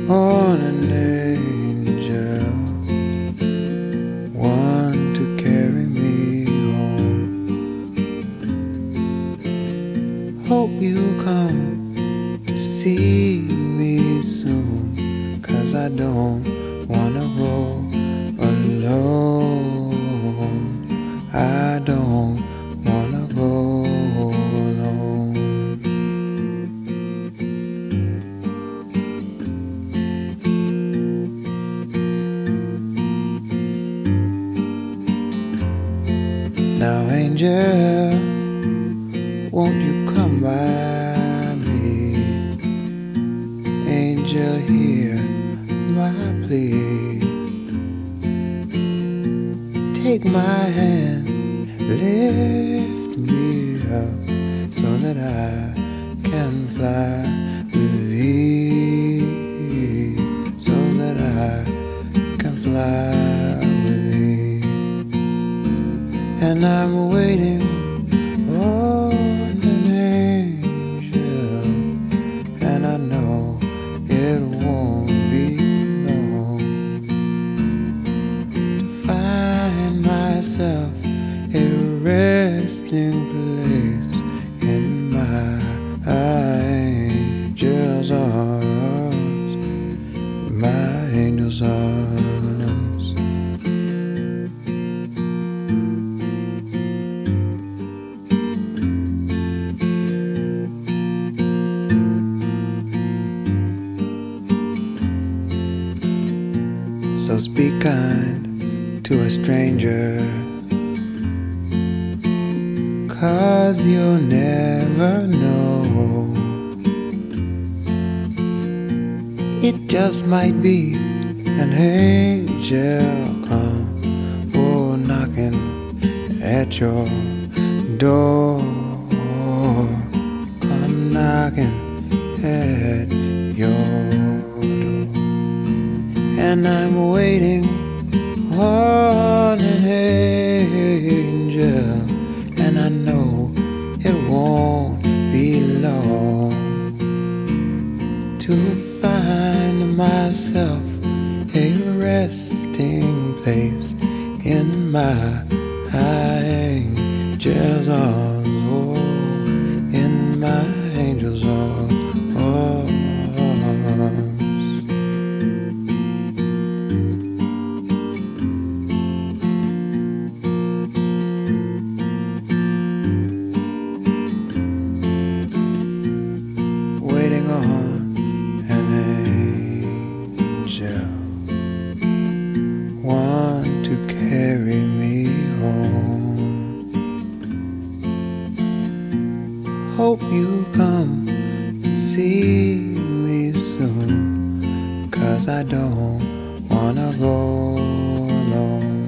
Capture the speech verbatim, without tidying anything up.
on an angel, one to carry me home. Hope you come to see me soon, 'cause I don't wanna go alone. I don't wanna go alone. Now, angel, won't you come by me? Angel, hear my plea. Take my hand, lift me up, so that I can fly with thee, so that I can fly with thee. And I'm waiting on an angel, and I know it won't be long to find myself a resting place in my angel's arms, my angel's arms. So speak kind to a stranger, 'cause you'll never know. It just might be an angel come, oh, knocking at your door. Come knocking at your door. And I'm waiting on an angel, and I know it won't be long to find myself a resting place in my angel's arms, oh, in my angel's arms. Waiting on an angel, one to carry me home. Hope you come and see me soon, 'cause I don't wanna go alone.